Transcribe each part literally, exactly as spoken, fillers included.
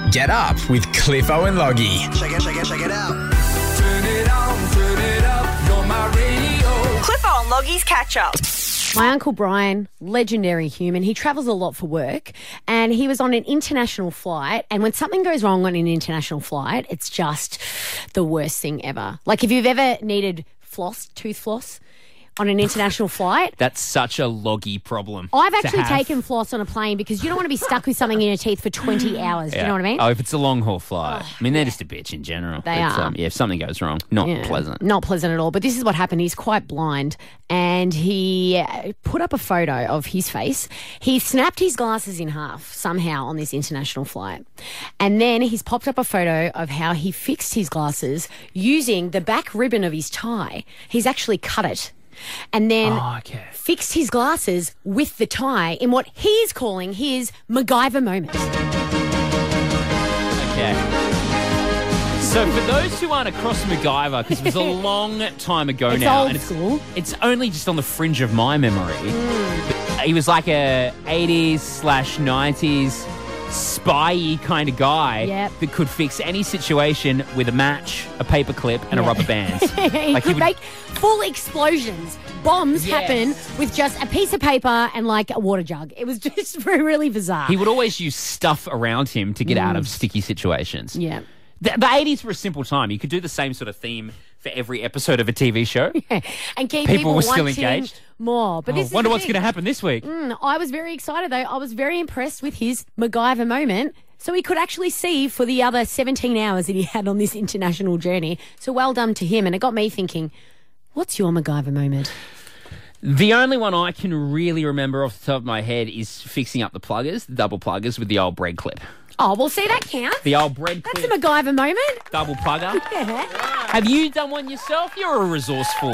Get up with Cliffo and Loggy. Check it, check it, check it out. Turn it on, turn it up, you're my radio. Cliffo and Loggy's catch up. My Uncle Brian, legendary human, he travels a lot for work and he was on an international flight, and when something goes wrong on an international flight, it's just the worst thing ever. Like if you've ever needed floss, tooth floss on an international flight. That's such a Loggy problem. I've to actually have. taken floss on a plane because you don't want to be stuck with something in your teeth for twenty hours. Do you know what I mean? Oh, if it's a long haul flight. I mean, they're just a bitch in general. They But, are. Um, yeah, if something goes wrong, not Yeah, pleasant. Not pleasant at all. But this is what happened. He's quite blind and he uh, put up a photo of his face. He snapped his glasses in half somehow on this international flight. And then he's popped up a photo of how he fixed his glasses using the back ribbon of his tie. He's actually cut it. And then Oh, okay. fixed his glasses with the tie in what he's calling his MacGyver moment. Okay. So for those who aren't across MacGyver, because it was a long time ago It's now, old and it's, school. it's only just on the fringe of my memory. But he was like a eighties slash nineties spy-y kind of guy Yep. that could fix any situation with a match, a paper clip, and a Yeah. rubber band. he Like, he could would- make full explosions. Bombs Yes. happen with just a piece of paper and like a water jug. It was just really bizarre. He would always use stuff around him to get out of sticky situations. yeah. The, the eighties were a simple time. You could do the same sort of theme for every episode of a T V show. And keep People people, were still wanting engaged. more. But Oh, this is wonder the what's thing. going to happen this week. Mm, I was very excited though. I was very impressed with his MacGyver moment. So he could actually see for the other seventeen hours that he had on this international journey. So well done to him. And it got me thinking, what's your MacGyver moment? The only one I can really remember off the top of my head is fixing up the pluggers, the double pluggers with the old bread clip. Oh, well, see, that counts. The old bread That's clip a MacGyver moment. double plugger. Yeah. Have you done one yourself? You're a resourceful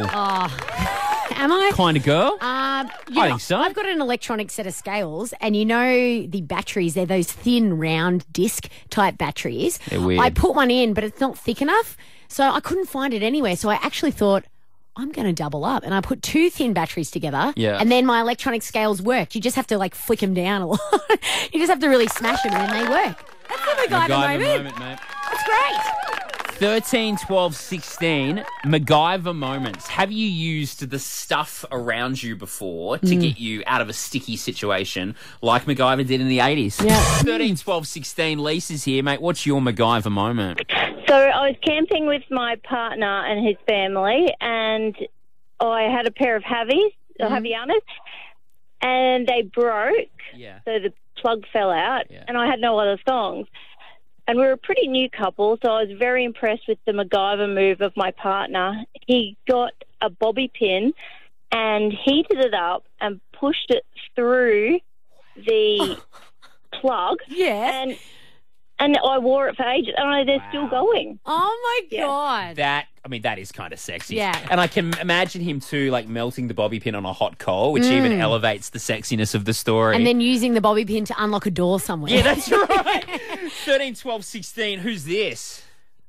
Am I? kind of girl. Um, you I know, think so. I've got an electronic set of scales, and you know the batteries, they're those thin, round, disc type batteries. They're weird. I put one in, but it's not thick enough, so I couldn't find it anywhere. So I actually thought, I'm going to double up. And I put two thin batteries together, Yeah. and then my electronic scales worked. You just have to, like, flick them down a lot. You just have to really smash them, and then they work. That's the MacGyver, MacGyver moment. moment, mate. That's great. thirteen, twelve, sixteen, MacGyver moments. Have you used the stuff around you before to get you out of a sticky situation like MacGyver did in the eighties? Yeah. thirteen, twelve, sixteen, Lisa's here, mate. What's your MacGyver moment? So I was camping with my partner and his family, and I had a pair of Havies, or Havianas, and they broke, Yeah. so the plug fell out, Yeah. and I had no other thongs. And we were a pretty new couple, so I was very impressed with the MacGyver move of my partner. He got a bobby pin and heated it up and pushed it through the plug, Yeah. and and I wore it for ages, and they're still going. Oh, my Yeah. God. That, I mean, that is kind of sexy. Yeah. And I can imagine him too, like melting the bobby pin on a hot coal, which even elevates the sexiness of the story. And then using the bobby pin to unlock a door somewhere. yeah, that's right. thirteen, twelve, sixteen, who's this?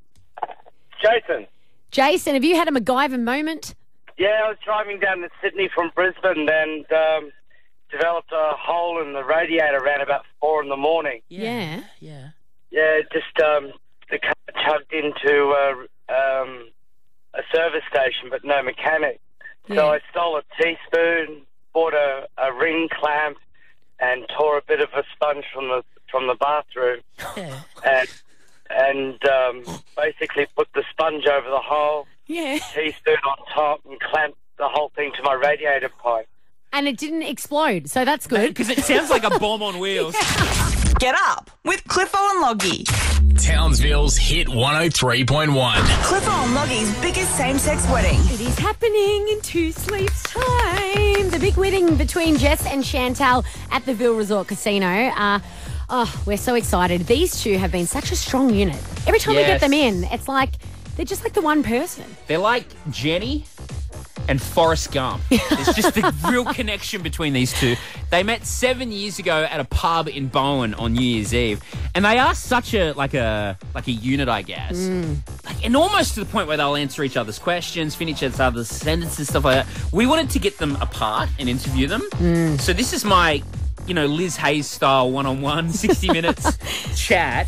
Jason. Jason, have you had a MacGyver moment? Yeah, I was driving down to Sydney from Brisbane and um, developed a hole in the radiator around about four in the morning. Yeah. Yeah. Yeah, just um, the car chugged into uh, um, a service station, but no mechanic. So Yeah. I stole a teaspoon, bought a, a ring clamp, and tore a bit of a sponge from the from the bathroom, and and um, basically put the sponge over the hole, Yeah. teaspoon on top, and clamped the whole thing to my radiator pipe. And it didn't explode, so that's good. Because it sounds like a bomb on wheels. Get up with Cliffo and Loggy. Townsville's Hit one oh three point one. Cliffo and Loggy's biggest same-sex wedding. It is happening in two sleeps time. The big wedding between Jess and Chantal at the Ville Resort Casino. Uh, oh, we're so excited. These two have been such a strong unit. Every time we Yes. get them in, it's like they're just like the one person. They're like Jenny and Forrest Gump. There's just a real connection between these two. They met seven years ago at a pub in Bowen on New Year's Eve, and they are such a like a like a unit, I guess. Like, and almost to the point where they'll answer each other's questions, finish each other's sentences, stuff like that. We wanted to get them apart and interview them. So this is my, you know, Liz Hayes style one-on-one, sixty minutes chat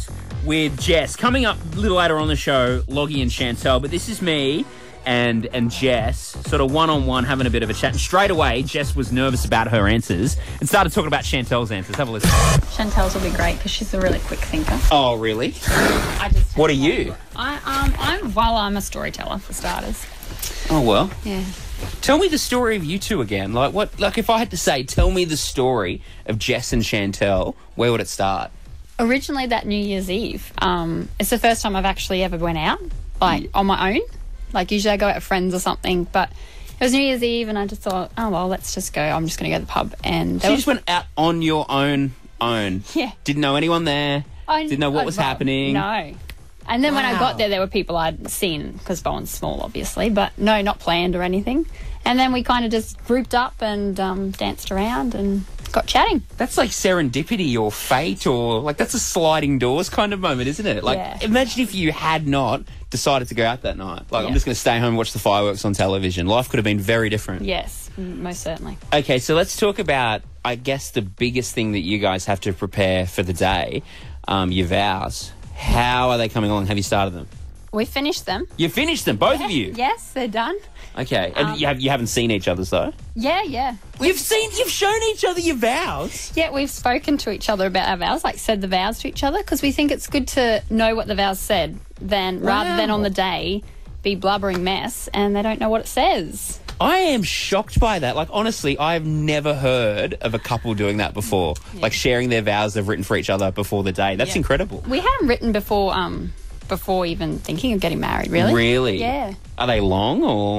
with Jess. Coming up a little later on the show, Loggy and Chantel, but this is me and and Jess, sort of one-on-one having a bit of a chat. And straight away, Jess was nervous about her answers and started talking about Chantel's answers. Have a listen. Chantel's will be great because she's a really quick thinker. Oh, really? I just What are you? I um I'm well I'm a storyteller for starters. Oh, well. Yeah. Tell me the story of you two again. Like, what? Like, if I had to say, tell me the story of Jess and Chantel, where would it start? Originally that New Year's Eve, um, it's the first time I've actually ever went out, like on my own. Like usually I go out with friends or something, but it was New Year's Eve and I just thought, oh well, let's just go. I'm just going to go to the pub. And So you just went out on your own own? Yeah. Didn't know anyone there? I Didn't know what I- was well, happening? No. And then when I Wow. got there, there were people I'd seen because Bowen's small, obviously, but no, not planned or anything. And then we kind of just grouped up and um, danced around and got chatting. That's like serendipity or fate or like that's a sliding doors kind of moment, isn't it? Like Yeah. imagine if you had not decided to go out that night. Like I'm Yeah. just going to stay home and watch the fireworks on television. Life could have been very different. Yes, m- most certainly. Okay, so let's talk about, I guess, the biggest thing that you guys have to prepare for the day, um, your vows. How are they coming along? Have you started them? We finished them. You finished them, both of you? Yes, they're done. Okay, and Um, you, have, you haven't seen each other's though? Yeah, yeah. You've seen, you've shown each other your vows? Yeah, we've spoken to each other about our vows, like said the vows to each other, because we think it's good to know what the vows said, than rather than on the day be blubbering mess and they don't know what it says. I am shocked by that. Like, honestly, I've never heard of a couple doing that before. Like, sharing their vows they've written for each other before the day. That's Yeah. incredible. We hadn't written before, um, before even thinking of getting married. Really? Really? Yeah. Are they long or?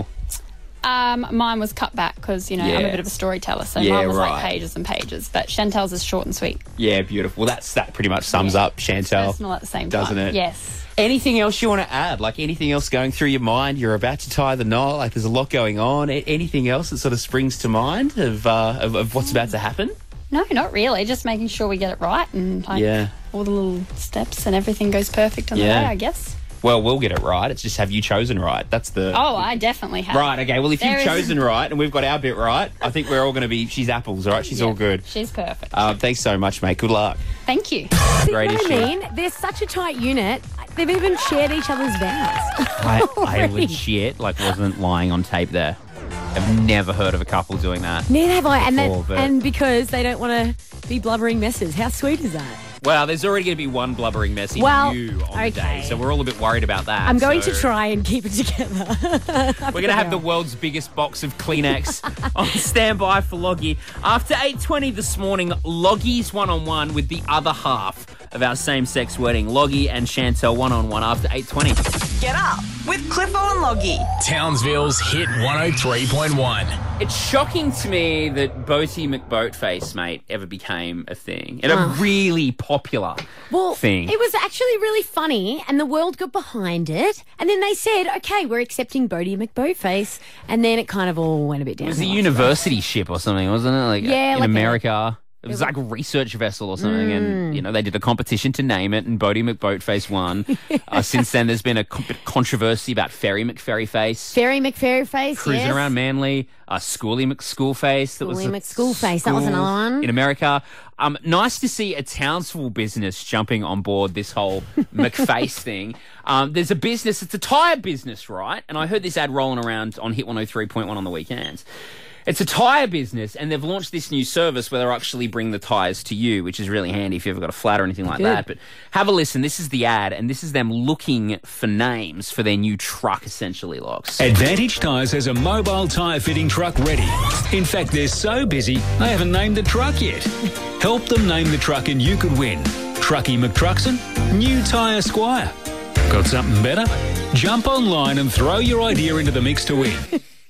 Um, mine was cut back because, you know, I'm Yeah. a bit of a storyteller, so Yeah, mine was right. like pages and pages. But Chantel's is short and sweet. Yeah, beautiful. Well, that's that pretty much sums Yeah. up Chantel. Personal at the same doesn't time. it? Yes. Anything else you want to add? Like anything else going through your mind? You're about to tie the knot. Like there's a lot going on. A- anything else that sort of springs to mind of uh, of, of what's about to happen? No, not really. Just making sure we get it right and like, Yeah. all the little steps and everything goes perfect on the Yeah. day, I guess. Well, we'll get it right. It's just have you chosen right? That's the Oh, I definitely have. right. Okay. Well, if There you've is- chosen right and we've got our bit right, I think we're all going to be. She's apples, all right? She's Yeah, all good. She's perfect. Um, thanks so much, mate. Good luck. Thank you. Great You know what issue. I mean? They're such a tight unit. They've even shared each other's vows. I, I Already. legit like wasn't lying on tape there. I've never heard of a couple doing that. Neither have I. And, Before, that, but- and because they don't want to be blubbering messes. How sweet is that? Well, there's already going to be one blubbering mess in Well, you on the okay. day, so we're all a bit worried about that. I'm going so to try and keep it together. We're going to have the world's biggest box of Kleenex on standby for Loggy. After eight twenty this morning, Loggy's one-on-one with the other half of our same-sex wedding. Loggy and Chantel one-on-one after eight twenty. Get up with Cliffo and Loggy. Townsville's Hit one oh three point one. It's shocking to me that Boaty McBoatface, mate, ever became a thing. And a really popular Well, thing. it was actually really funny, and the world got behind it. And then they said, "Okay, we're accepting Bodie McBoatface," and then it kind of all went a bit down. It was a university ship or something, wasn't it? Like Yeah, in like a- America. It was like a research vessel or something, Mm. and you know they did a competition to name it, and Bodie McBoatface won. uh, since then, there's been a co- bit of controversy about Ferry McFerryface Ferry McFerryface, cruising yes. around Manly. Uh, Schoolie McSchoolface, that was Schoolie a McSchoolface, that was school another one. in America. Um, nice to see a Townsville business jumping on board this whole McFace thing. Um, there's a business; it's a tyre business, right? And I heard this ad rolling around on Hit one oh three point one on the weekends. It's a tyre business, and they've launched this new service where they'll actually bring the tyres to you, which is really handy if you've ever got a flat or anything like Good. that. But have a listen. This is the ad, and this is them looking for names for their new truck, essentially, Locks. Advantage Tyres has a mobile tyre fitting truck ready. In fact, they're so busy, they haven't named the truck yet. Help them name the truck and you could win. Truckee McTruxon, new Tyre Squire. Got something better? Jump online and throw your idea into the mix to win.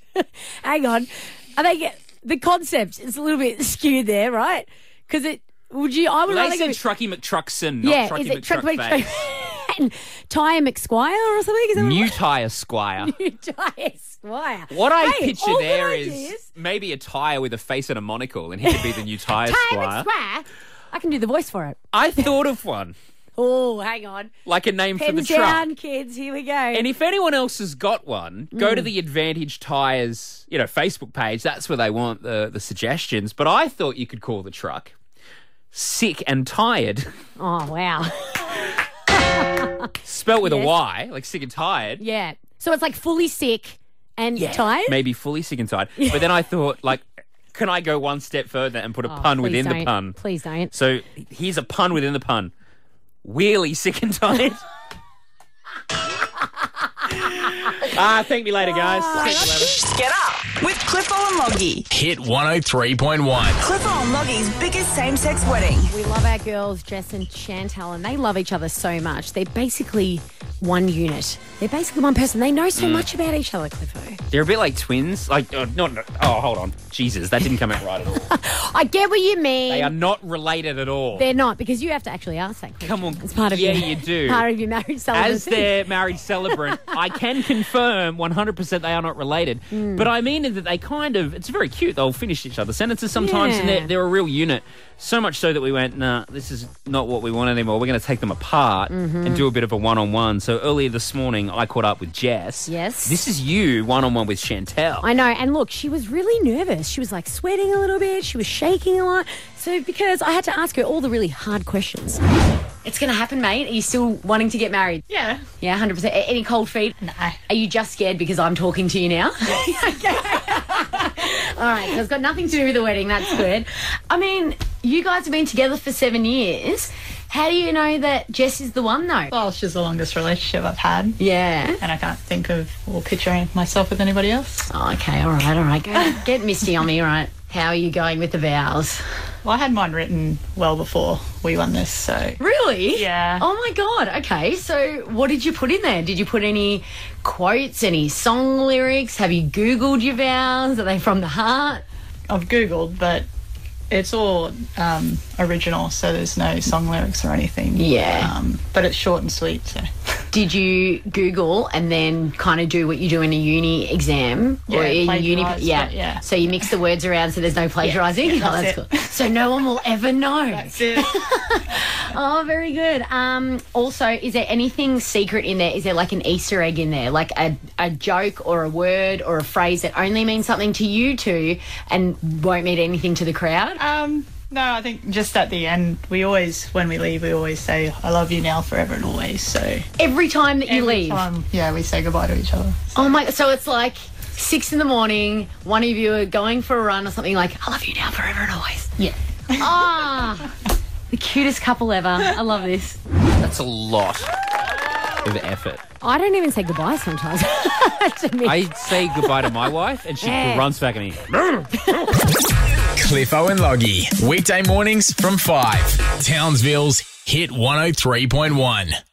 Hang on. I think the concept is a little bit skewed there, right? Because it would you? I would Well, rather they go. said Truckee McTruxon, not yeah, Truckee is it Truck McTruckface. Tyre McSquire or something? Is that what- New Tyre Squire. New Tyre Squire. What I Hey, picture all there good is ideas. maybe a tyre with a face and a monocle, and he could be the new Tyre Tyre Squire. McSquire. I can do the voice for it. I thought of one, Oh, hang on. like a name for the Pens truck. down, kids. Here we go. And if anyone else has got one, go Mm. to the Advantage Tyres, you know, Facebook page. That's where they want the, the suggestions. But I thought you could call the truck Sick and Tired. Oh, wow. spelled with Yes. a Y, like sick and tired. Yeah. So it's like fully sick and tired? Maybe fully sick and tired. But then I thought, like, can I go one step further and put a Oh, pun please within don't. the pun? Please don't. So here's a pun within the pun. Wheelie sick and tired. Ah, thank me later, guys. Thank you later. Get up with Cliffo and Loggy. Hit one oh three point one. Cliffo and Loggy's biggest same-sex wedding. We love our girls, Jess and Chantal, and they love each other so much. They're basically one unit. They're basically one person. They know so Mm. much about each other, Cliffo. They're a bit like twins. Like, oh, not, not- oh, hold on. Jesus, that didn't come out right at all. I get what you mean. They are not related at all. They're not, because you have to actually ask that question. Come on. It's part of Yeah, your, you do. Part of your marriage celebrate. As their marriage celebrant, I can confirm one hundred percent they are not related. Hmm. But I mean that they kind of, it's very cute. They'll finish each other's sentences sometimes, and Yeah. they're, they're a real unit. So much so that we went, nah, this is not what we want anymore. We're going to take them apart Mm-hmm. and do a bit of a one-on-one. So earlier this morning, I caught up with Jess. Yes. This is you one-on-one with Chantal. I know, and look, she was really nervous. She was like sweating a little bit. She was shaking a lot. So because I had to ask her all the really hard questions. It's going to happen, mate. Are you still wanting to get married? Yeah. Yeah, one hundred percent. A- Any cold feet? No. Are you just scared because I'm talking to you now? Okay. All right, so it's got nothing to do with the wedding. That's good. I mean, you guys have been together for seven years. How do you know that Jess is the one, though? Well, she's the longest relationship I've had. Yeah. And I can't think of or picture myself with anybody else. Oh, okay, all right, all right. Go, get misty on me, all right. How are you going with the vows? Well, I had mine written well before we won this, so... Really? Yeah. Oh my God. Okay. So what did you put in there? Did you put any quotes, any song lyrics? Have you Googled your vows? Are they from the heart? I've Googled, but it's all um, original, so there's no song lyrics or anything. Yeah. Um, but it's short and sweet, so... Did you Google and then kind of do what you do in a uni exam? Yeah, in a uni, plagiarise, yeah. but yeah. So you mix the words around so there's no plagiarising? yeah, oh, that's that's it. cool. So no one will ever know. That's it. Oh, very good. Um, also, is there anything secret in there? Is there like an Easter egg in there? Like a, a joke or a word or a phrase that only means something to you two and won't mean anything to the crowd? Um, no, I think just at the end, we always, when we leave, we always say, I love you now, forever and always, so... Every time that you Every leave? time, yeah, we say goodbye to each other. Oh my, so it's like six in the morning, one of you are going for a run or something like, I love you now, forever and always. Yeah. Ah, the cutest couple ever. I love this. That's a lot of effort. I don't even say goodbye sometimes to me. I say goodbye to my wife, and she Yeah. runs back at me. Cliffo and Loggy. Weekday mornings from five. Townsville's Hit one oh three point one.